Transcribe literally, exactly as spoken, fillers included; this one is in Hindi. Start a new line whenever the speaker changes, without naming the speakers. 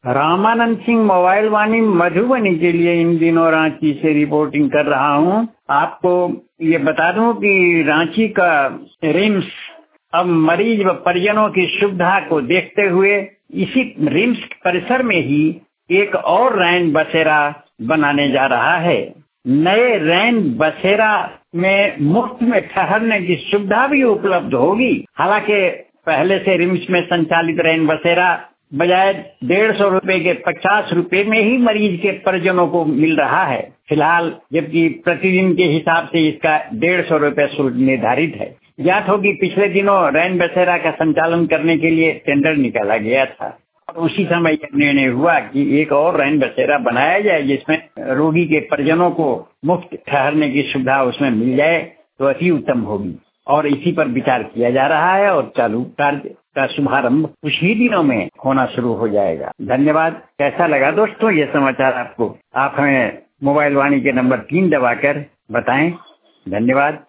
रामानंद सिंह मोबाइल वाणी मधुबनी के लिए इन दिनों रांची से रिपोर्टिंग कर रहा हूं। आपको ये बता दूं कि रांची का रिम्स अब मरीज व परिजनों की सुविधा को देखते हुए इसी रिम्स परिसर में ही एक और रैन बसेरा बनाने जा रहा है। नए रैन बसेरा में मुफ्त में ठहरने की सुविधा भी उपलब्ध होगी। हालांकि पहले से रिम्स में संचालित रैन बसेरा बजाय डेढ़ सौ रूपये के पचास रूपये में ही मरीज के परिजनों को मिल रहा है फिलहाल, जबकि प्रतिदिन के हिसाब से इसका डेढ़ सौ रूपये शुल्क निर्धारित है। ज्ञात हो कि पिछले दिनों रैन बसेरा का संचालन करने के लिए टेंडर निकाला गया था और उसी समय यह निर्णय हुआ कि एक और रैन बसेरा बनाया जाए जिसमें रोगी के परिजनों को मुफ्त ठहरने की सुविधा उसमें मिल जाए तो अति उत्तम होगी और इसी पर विचार किया जा रहा है और चालू कार्य का शुभारंभ कुछ ही दिनों में होना शुरू हो जाएगा। धन्यवाद। कैसा लगा दोस्तों ये समाचार आपको? आप हमें मोबाइल वाणी के नंबर तीन दबाकर बताएं। धन्यवाद।